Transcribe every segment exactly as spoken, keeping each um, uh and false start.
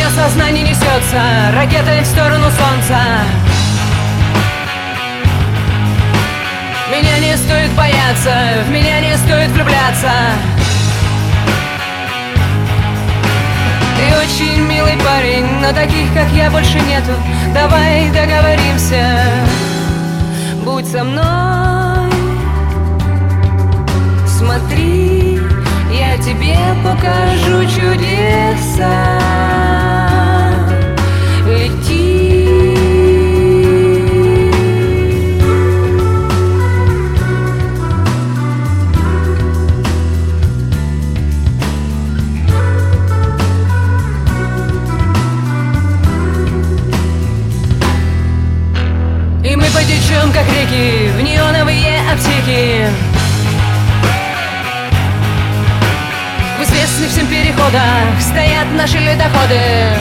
сознание несется ракетой в сторону солнца. Меня не стоит бояться, в меня не стоит влюбляться. Ты очень милый парень, но таких, как я, больше нету. Давай договоримся, будь со мной. Смотри, я тебе покажу чудеса. Лети. И мы потечем, как реки, в неоновые аптеки, в известных всем переходах стоят наши ледоходы.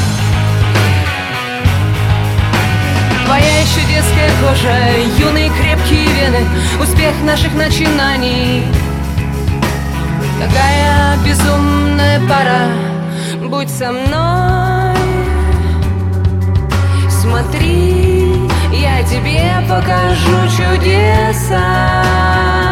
Твоя еще детская кожа, юные крепкие вены, успех наших начинаний. Какая безумная пара, будь со мной. Смотри, я тебе покажу чудеса.